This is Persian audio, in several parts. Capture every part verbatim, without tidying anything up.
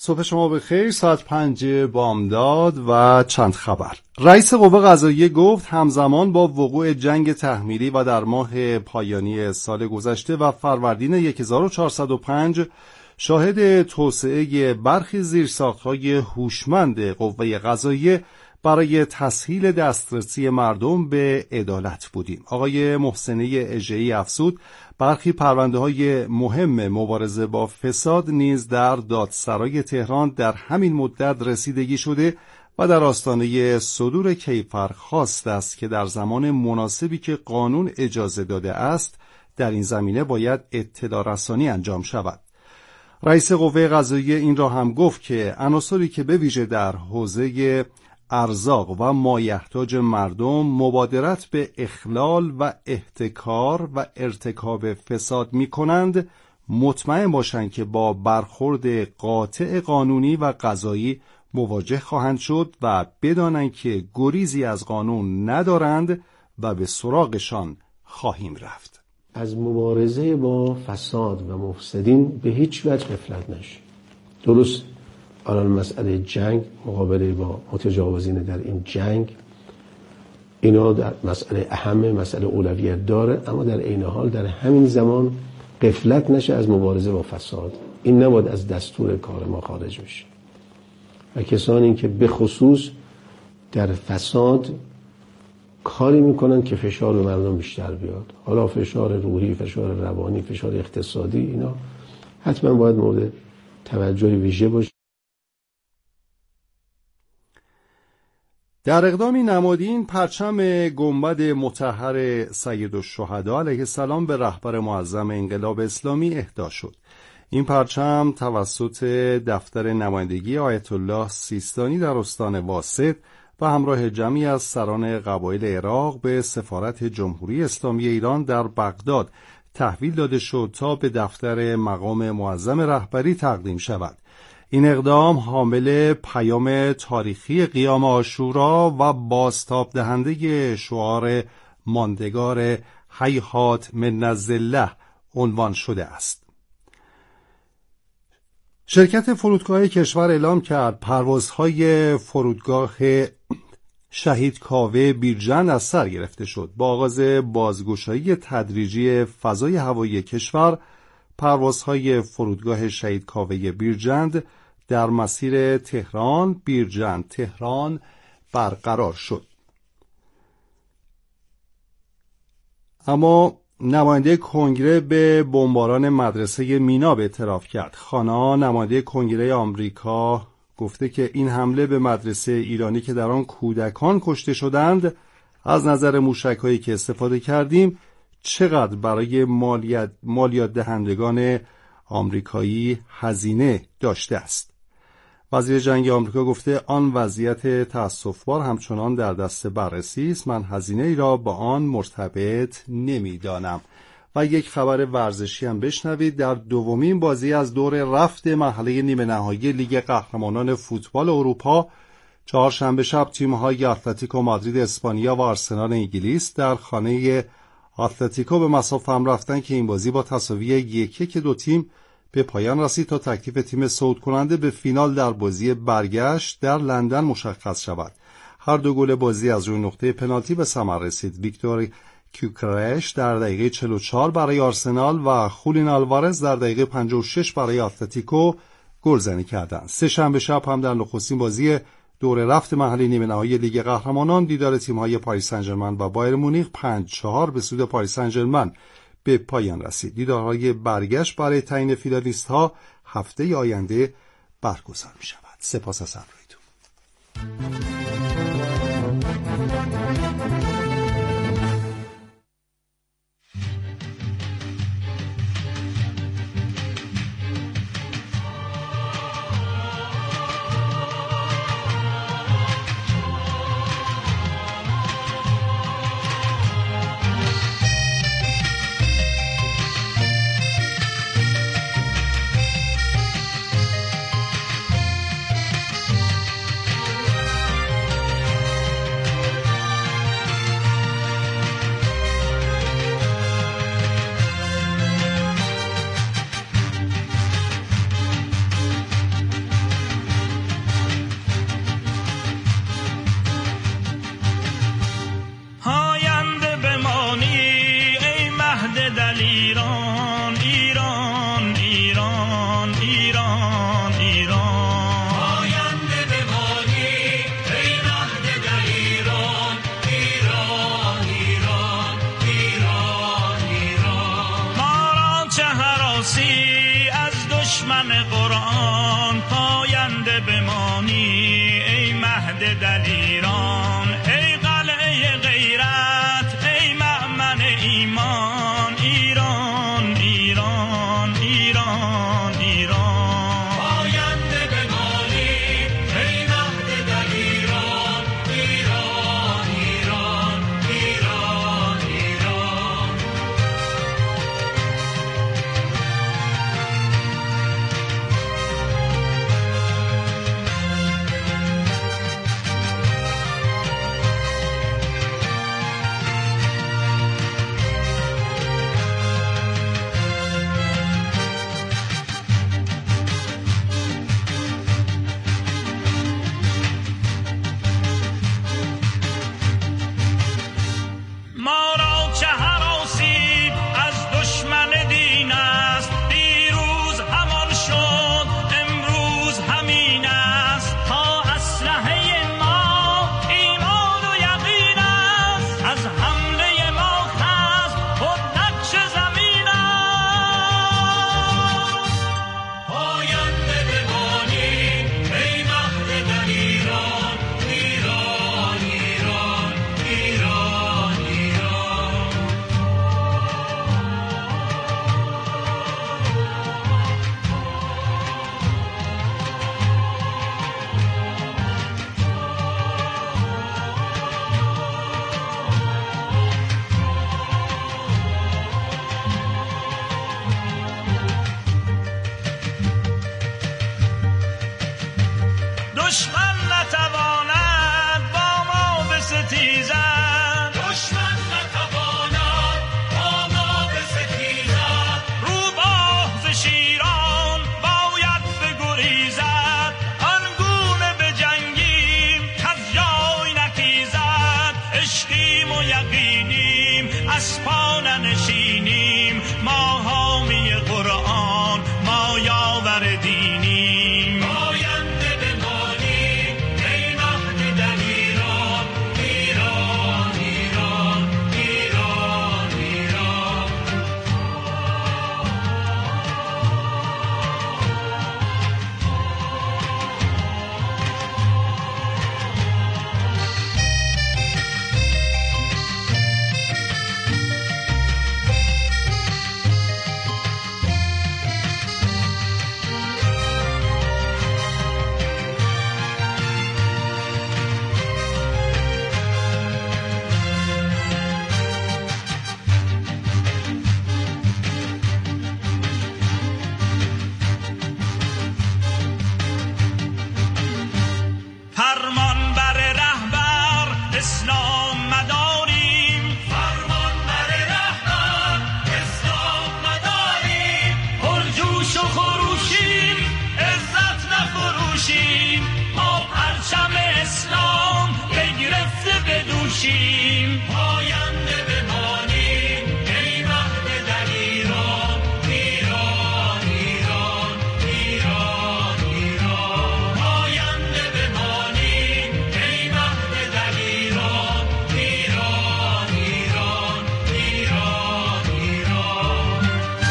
صبح شما بخیر. ساعت پنج بامداد و چند خبر. رئیس قوه قضاییه گفت همزمان با وقوع جنگ تحمیلی و در ماه پایانی سال گذشته و فروردین هزار و چهارصد و پنج شاهد توسعه برخی زیرساخت‌های هوشمند قوه قضاییه برای تسهیل دسترسی مردم به عدالت بودیم. آقای محسنی اژه‌ای افزود برخی پرونده‌های مهم مبارزه با فساد نیز در دادسرای تهران در همین مدت رسیدگی شده و در آستانه صدور کیفرخواست است که در زمان مناسبی که قانون اجازه داده است در این زمینه باید اطلاع رسانی انجام شود. رئیس قوه قضاییه این را هم گفت که عناصری که به ویژه در حوزه ارزاق و مایحتاج مردم مبادرت به اخلال و احتکار و ارتکاب فساد می کنند مطمئن باشند که با برخورد قاطع قانونی و قضایی مواجه خواهند شد و بدانند که گریزی از قانون ندارند و به سراغشان خواهیم رفت. از مبارزه با فساد و مفسدین به هیچ وجه غفلت نشید. درست الان مسئله جنگ، مقابله با متجاوزین در این جنگ، اینا در مسئله اهمه، مسئله اولویت داره، اما در عین حال در همین زمان غفلت نشه از مبارزه با فساد. این نباید از دستور کار ما خارج بشه و کسانی که به خصوص در فساد کاری میکنن که فشار به مردم بیشتر بیاد، حالا فشار روحی، فشار روانی، فشار اقتصادی، اینا حتما باید مورد توجه ویژه باشه. در اقدامی نمادین پرچم گنبد مطهر سیدالشهدا علیه السلام به رهبر معظم انقلاب اسلامی اهدا شد. این پرچم توسط دفتر نمایندگی آیت الله سیستانی در استان واسط و همراه جمعی از سران قبایل عراق به سفارت جمهوری اسلامی ایران در بغداد تحویل داده شد تا به دفتر مقام معظم رهبری تقدیم شود. این اقدام حامل پیام تاریخی قیام عاشورا و بازتاب دهنده شعار ماندگار هیهات من الذله عنوان شده است. شرکت فرودگاه کشور اعلام کرد پروازهای فرودگاه شهید کاوه بیرجند از سر گرفته شد. با آغاز بازگشایی تدریجی فضای هوایی کشور، پروازهای فرودگاه شهید کاوه بیرجند در مسیر تهران بیرجند تهران برقرار شد. اما نماینده کنگره به بمباران مدرسه مینا به اعتراف کرد. خانا نماینده کنگره آمریکا گفته که این حمله به مدرسه ایرانی که در آن کودکان کشته شدند از نظر موشک‌هایی که استفاده کردیم چقدر برای مالیات مالیات دهندگان آمریکایی هزینه داشته است. وزیر جنگ آمریکا گفته آن وضعیت تأسف‌بار همچنان در دست بررسی است. من هزینه ای را با آن مرتبط نمی‌دانم. و یک خبر ورزشی هم بشنوید. در دومین بازی از دور رفت مرحله نیمه نهایی لیگ قهرمانان فوتبال اروپا چهارشنبه شب تیم‌های اتلتیکو مادرید اسپانیا و آرسنال انگلیس در خانه اتلتیکو به مسافت هم رفتن که این بازی با تساوی یک یک دو تیم به پایان رسید تا تکلیف تیم صعود کننده به فینال در بازی برگشت در لندن مشخص شود. هر دو گل بازی از روی نقطه پنالتی به ثمر رسید. ویکتور کیوکرش در دقیقه چهل و چهار برای آرسنال و خولین آلوارز در دقیقه پنجاه و شش برای اتلتیکو گلزنی کردند. سه شنبه شب هم در نخستین بازی دور رفت مرحله نیمه نهایی لیگ قهرمانان دیدار تیم‌های پاریس سن ژرمن و بایر مونیخ پنج چهار به سود پاریس سن ژرمن به پایان رسید. دیدارهای برگشت برای تعیین فینالیست‌ها هفته آینده برگزار می‌شود. سپاس از همراهیتون. دشمن قرآن پاینده بمانی، ای مهد دلیران، ای قلعه غیرت، ای مأمن ایمان، ایران ایران ایران ایران، پاینده بمانی، ای مهد دلیران، ایران ایران ایران ایران. ما را چه هراسی از دشمن دین است، دیروز همان شد امروز همین است، تا اسلحه ما ایمان و یقین است، از حمله ما خست خود نقش زمین است. پاینده بمانی، ای مهد دلیران، ایران ایران ایران ایران. دشمن نتواند با ما بستیزد، دشمن نتواند با ما بستیزد، روباه ز شیران باید بگریزد، آنگونه بجنگیم کز جای نخیزد، عشقیم و یقینیم اسپا ننشینیم، ما حامی قرآن ما یاور دینیم. پاینده بمانی، ای مهد دلیران، ایران ایران ایران ایران. فرمان بر رهبر اسلام مداریم، فرمان بر رهبر اسلام مداریم، پرجوش و خروشیم عزت نفروشیم، ما پرچم اسلام بگرفته بدوشیم. پاینده بمانی، ای مهد دلیران، ایران ایران ایران ایران. پاینده بمانی، ای مهد دلیران، ایران ایران ایران ایران.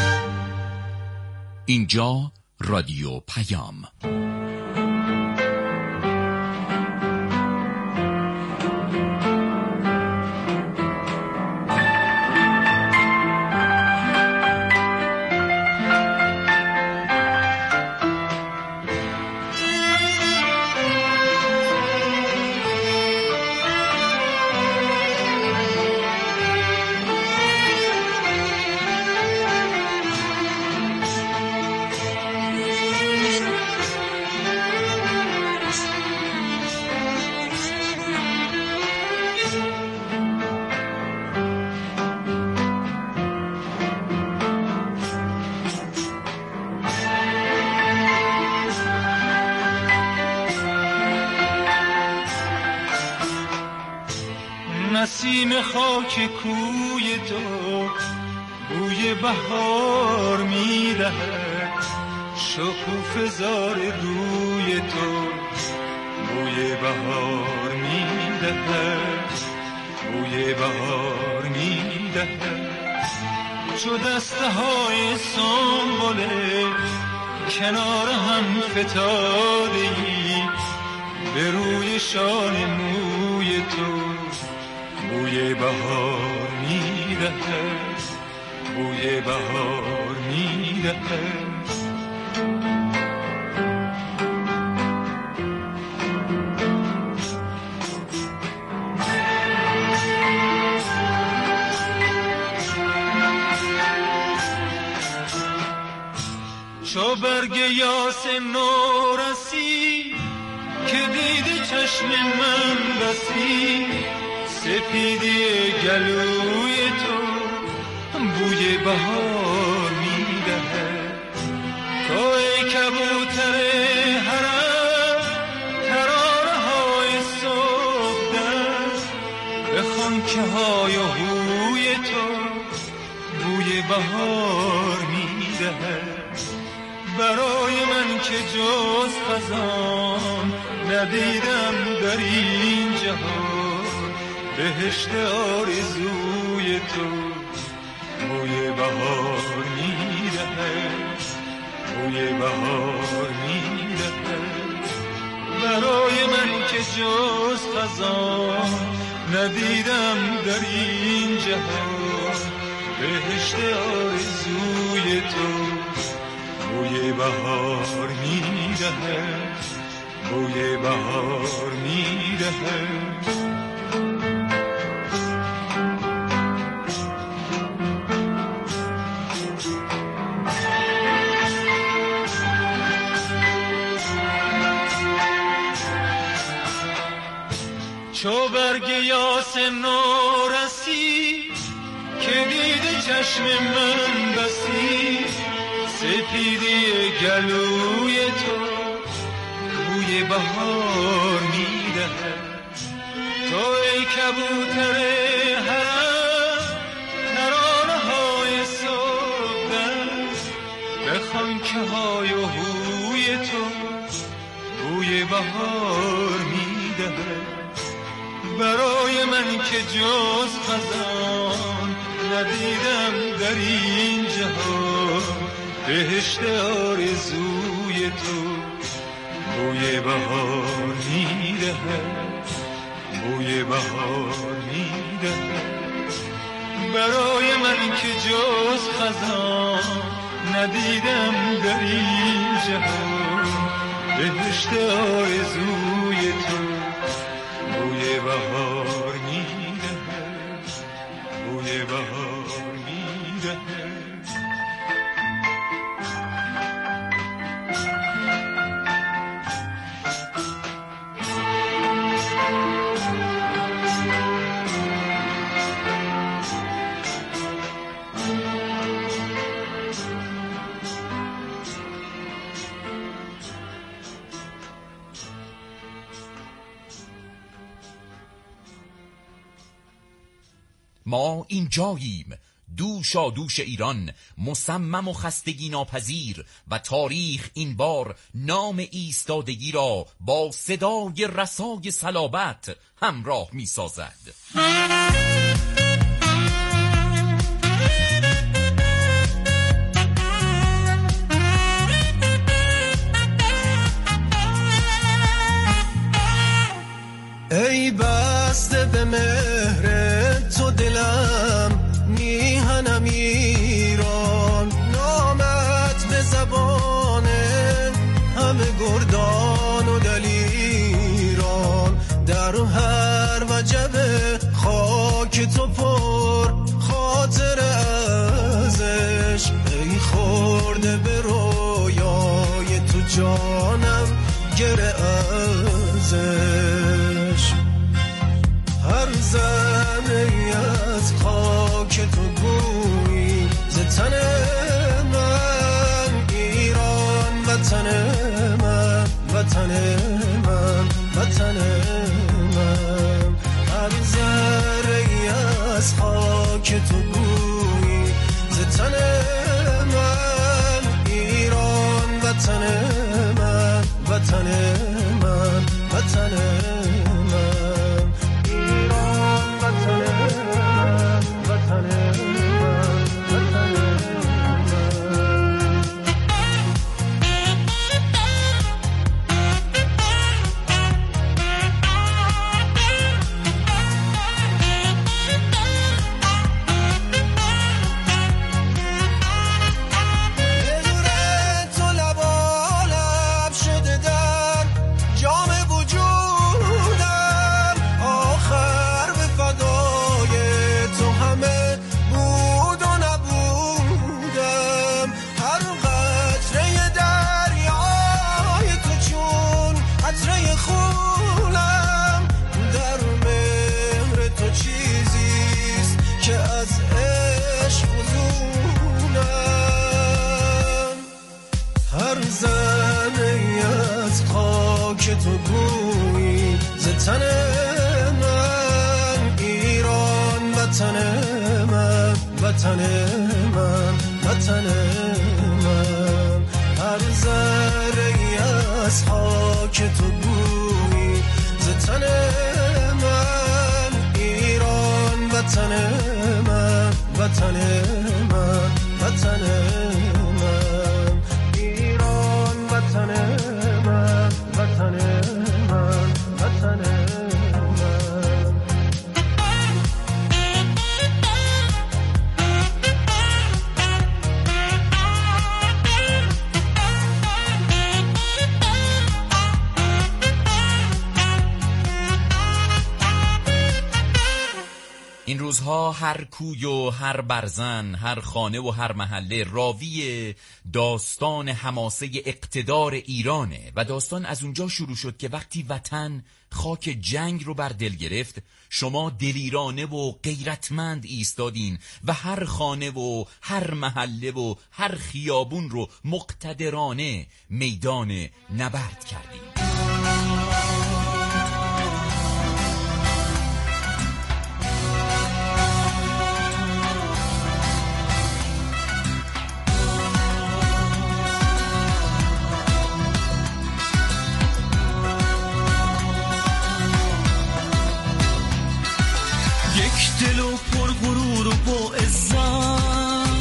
اینجا رادیو پیام. نسیم خاک کوی تو بوی بهار می‌دهد، شکوفه زار روی تو بوی بهار می‌دهد، بوی بهار می‌دهد. چو دسته های سنبله کنار هم فتادگی به روی شانه موی تو بوی بهار می‌دهد، بوی بهار می‌دهد. چو برگ یاس نو رسی که دیده چشم من بسی، سپیدی گلوی تو بوی بهار می‌دهد. تو ای کبوتر حرم ترانه‌های صبحدم، به خانکه های و هوی تو بوی بهار می‌دهد. برای من که جز خزان ندیدم در این جهان، بهشت آرزوی تو بوی بهار می‌دهد، بوی بهار می‌دهد. برای من که جز خزان ندیدم در این جهان، بهشت آرزوی تو بوی بهار می‌دهد، بوی بهار می‌دهد. چو برگ یاس نو رسی که دیده چشم من بسی، سپیدی گلوی تو بوی بهار می‌دهد. تو ای کبوتر حرم ترانه‌های صبحدم، به خانکه های و هوی تو بوی بهار می‌دهد. برای من که جز خزان ندیدم در این جهان، بهشت آرزوی تو بوی بهار می‌دهد، بوی بهار می‌دهد. برای من که جز خزان ندیدم در این جهان، بهشت آرزوی تو بوی بهار می‌دهد، بوی بهار می‌دهد. ما اینجاییم، دوشا دوش ایران، مصمم و خستگی ناپذیر، و تاریخ این بار نام ایستادگی را با صدای رسای صلابت همراه می سازد. ای بسته به مهر تو دلم میهنم ایران، نامت به زبان همه گردان و دلیران، در هر وجب خاک تو پر خاطر ازش، ای خورده به رویای تو جانم گره ازش. هر زمینی از خاک تو گویی ز تن من، ایران وطن من، وطن من، وطن من. هر ذره‌ای از خاک تو گویی ز تن من، ایران وطن من، وطن من. بخونم در مهر تو چیزیست که از عشق فزونم. هر ذره‌ای از خاک تو گویی ز تن من، ایران وطن من، وطن من، وطن من. هر ذره‌ای از خاک تو گویی ز تن من، ایران وطن من، وطن من، وطن من. ایران وطن من، وطن من، وطن من. این روزها هر کوی و هر برزن، هر خانه و هر محله راوی داستان حماسه اقتدار ایرانه و داستان از اونجا شروع شد که وقتی وطن خاک جنگ رو بر دل گرفت، شما دلیرانه و غیرتمند ایستادین و هر خانه و هر محله و هر خیابون رو مقتدرانه میدان نبرد کردین. دل و پر غرور و با عزت،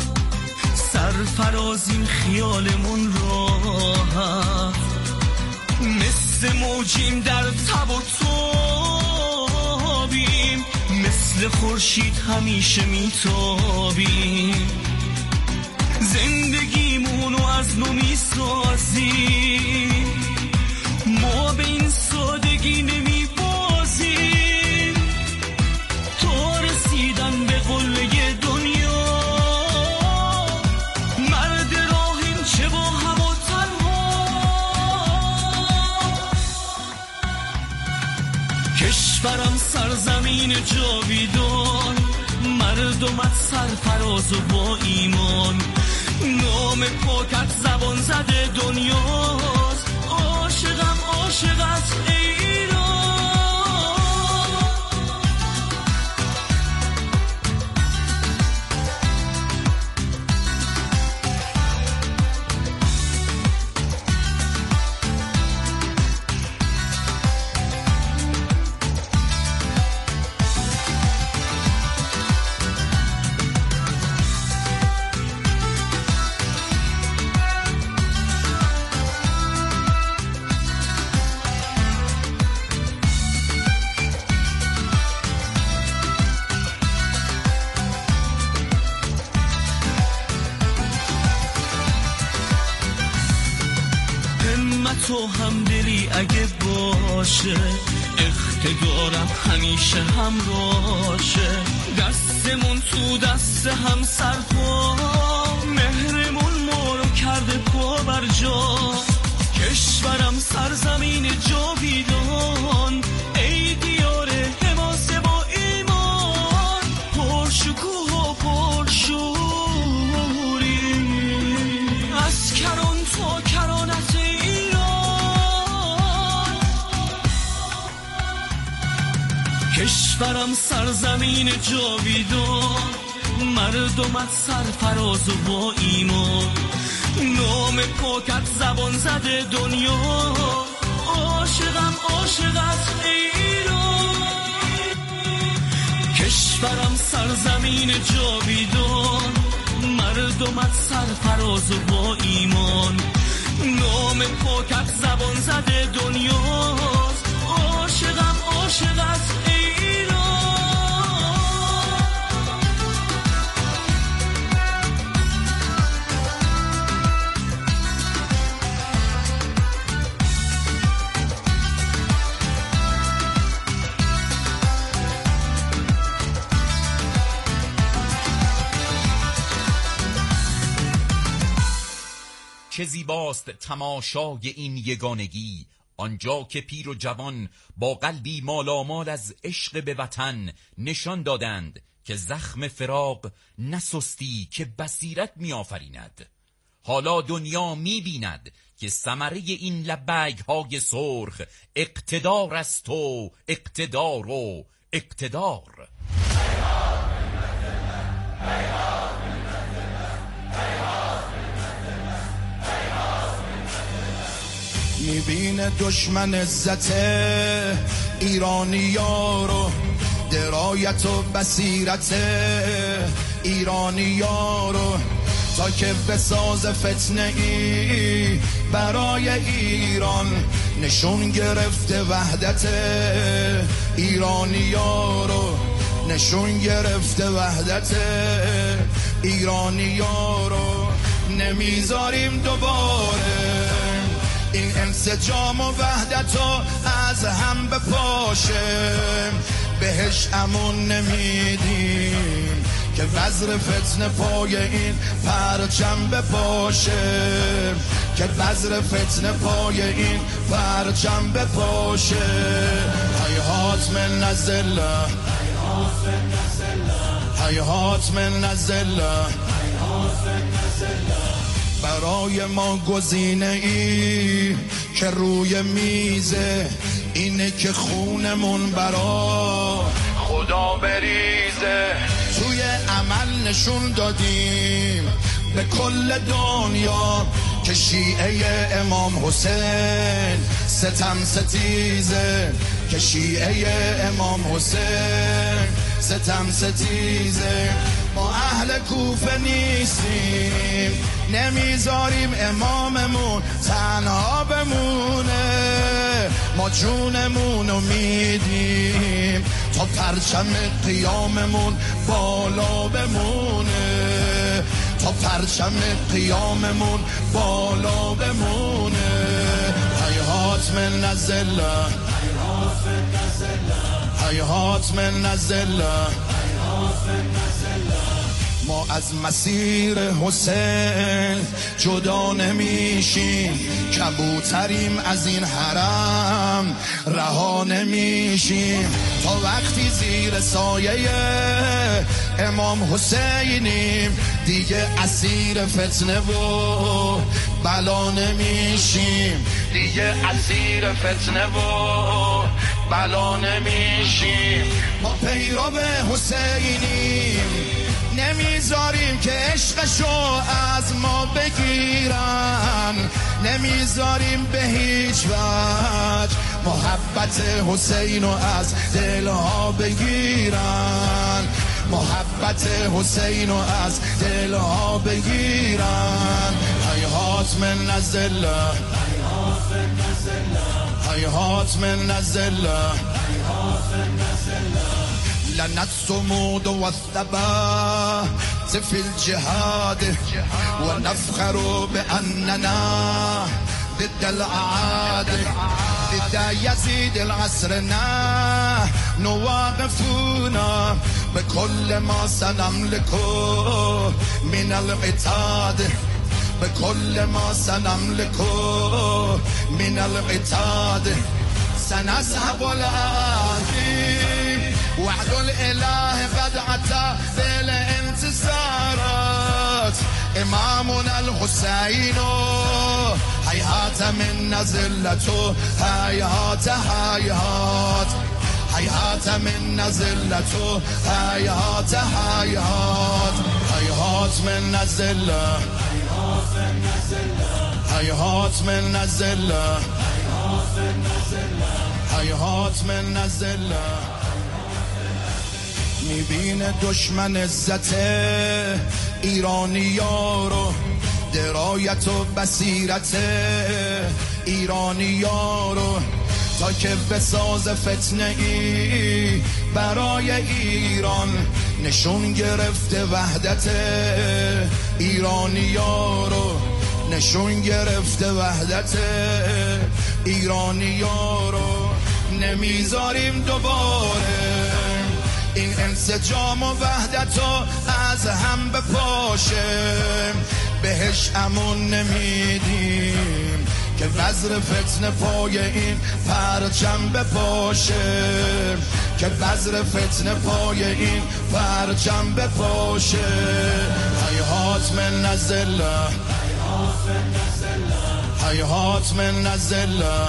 سرفراز این خیالمون راحت، مثل موجیم در تب و تابیم، مثل خورشید همیشه میتابیم، زندگیمونو از نو میسازیم، ما به این سادگی نمیبازیم، رسیدن به قله دنیا، مرد راهیم چه با هم و تنها، کشورم سرزمین جاویدان، مردمت سرفراز و با ایمان، نام پاکت زبان زده دنیاست، عاشقم عاشقت ایران. تو هم دلی اگه باشه، اقتدارم همیشه همراشه، دستمون تو دست هم سرپا، مهرمون ما رو کرده پا بر جا، کشورم سرزمین جاویدان، ای دیار حماسه با ایمان، پرشکوه و پرشوری، از کران تا کرانت کشورم سرزمین جاویدان، مردمت سرفراز و با ایمان، نام پاکت زبان زده دنیا، عاشقم عاشقت ایران. کشورم سرزمین جاویدان، مردمت سرفراز و با ایمان، نام پاکت زبان زده دنیا، عاشقم عاشقت ایران. چه زیباست تماشای این یگانگی، آنجا که پیر و جوان با قلبی مالامال از عشق به وطن نشان دادند که زخم فراق نسستی که بصیرت می آفریند. حالا دنیا می بیند که ثمره این لبگ های سرخ اقتدار است و اقتدار و اقتدار. میبینه دشمن عزت ایرانی‌ها رو، درایت و بصیرت ایرانی‌ها رو، تا که بساز فتنه ای برای ایران. نشون گرفته وحدت ایرانی‌ها رو، نشون گرفته وحدت ایرانی‌ها رو. نمیذاریم دوباره این انسجام و وحدت رو از هم بپاشه، بهش امون نمیدیم که وزر فتنه پای این پرچم بپاشه، که وزر فتنه پای این پرچم بپاشه. هیهات من نزله، هیهات من نزله، برای ما گزینه ای که روی میزه اینه که خونمون برا خدا بریزه. توی عمل نشون دادیم به کل دنیا که شیعه امام حسین ستم ستیزه، که شیعه امام حسین ستم ستیزه. ما اهل کوفه نیستیم، نمیذاریم اماممون تنها بمونه، ما جونمونو میدیم تا پرچم قیاممون بالا بمونه، تا پرچم قیاممون بالا بمونه. هیهات من نزله، هیهات من نزله، ما از مسیر حسین جدا نمیشیم، کبوتریم از این حرم رها نمیشیم. تا وقتی زیر سایه امام حسینیم دیگه اسیر فتنه و بلا نمیشیم، دیگه اسیر فتنه و بلا نمیشیم. ما پیرو حسینیم، نمیذاریم که عشقشو از ما بگیرن، نمیذاریم به هیچ وجه محبت حسینو از دلها بگیرن، محبت حسینو از دلها بگیرن. هیهات من نزله، هیهات من نزله، لنا الصمود والثبات في الجهاد ونفخر بأننا ضد الأعادي ضد يزيد العسرنا نواقفنا بكل ما سنملكه من القتاد، بكل ما سنملكه من القتاد. سنذهب الآن وعد الإله قد أتى بالانتصارات. إمامنا الحسين هيهات من نزلته، هيهات هيهات هيهات من نزلته، هيهات هيهات هيهات من نزله، هيهات من نزله، هیهات من نزله. میبینه دشمن عزت ایرانی‌ها رو، درایت و بصیرت ایرانی‌ها رو، تا که بساز فتنه ای برای ایران. نشون گرفته وحدت ایرانی‌ها رو، نشون گرفته وحدت ایرانی‌ها رو. نمیذاریم دوباره این انسجام و وحدت رو از هم بپاشه، بهش امون نمیدیم که بذر فتنه پای این پرچم بپاشه، که بذر فتنه پای این پرچم بپاشه. هیهات من نزله، هیهات من نزله،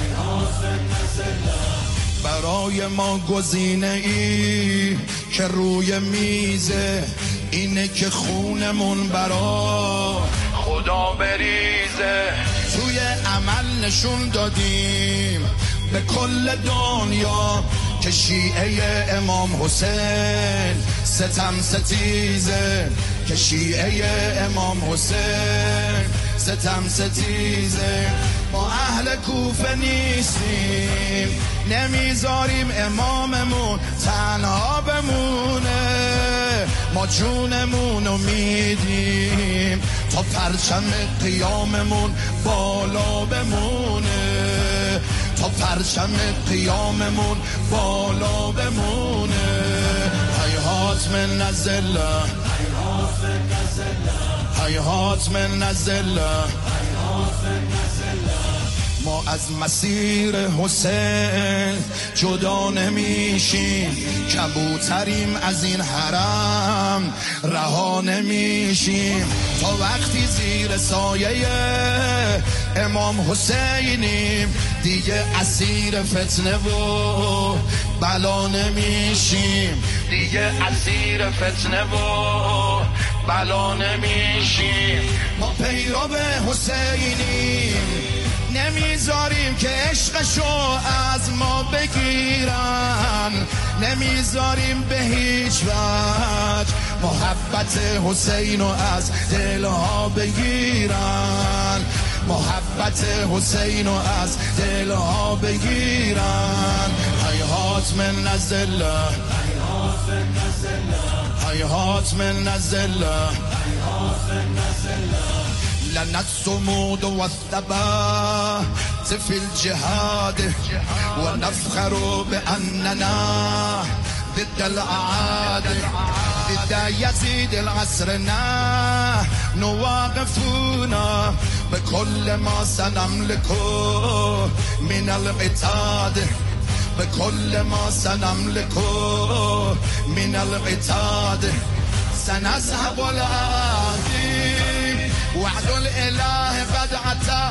برای ما گزینه ای که روی میزه، اینه که خونمون برا خدا بریزه. توی عمل نشون دادیم به کل دنیا که شیعه امام حسین ستم ستیزه، که شیعه امام حسین ستم ستیزه. ما اهل کوفه نیستیم، نمیذاریم اماممون تنها بمونه، ما جونمونو میدیم تا پرچم قیاممون بالا بمونه، تا پرچم قیاممون بالا بمونه. هیهات من نزله، هیهات من نزله، ما از مسیر حسین جدا نمیشیم، کبوتریم از این حرم رها نمیشیم، تا وقتی زیر سایه امام حسینیم دیگه اسیر فتنه و بلا نمیشیم، دیگه اسیر فتنه و بلا نمیشیم. ما پیرو حسینیم، نمیذاریم که عشقشو از ما بگیرن، نمیذاریم به هیچ وجه محبت حسینو از دلها بگیرن، محبت حسینو از دلها بگیرن. هیهات من نزله، هیهات من نزله، لنت صمود والثبات في الجهاد ونفخر بأننا ضد الأعادي ضد يزيد العصرنا نواقفونا بكل ما سنملكه من القتاد، بكل ما سنملكه من القتاد سنذهب العادي. وعد الإله قد أتى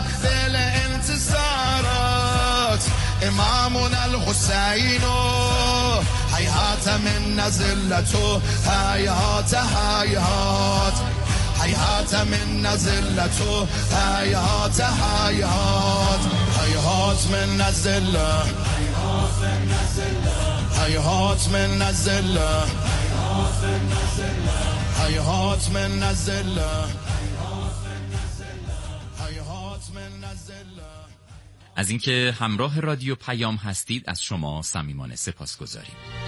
بالانتصارات، إمامنا الحسين هيهات من نزلته، هيهات هيهات هيهات من نزلته، هيهات هيهات هيهات من نزله، هيهات من نزله، هيهات من نزله. از اینکه همراه رادیو پیام هستید از شما صمیمانه سپاسگزاریم.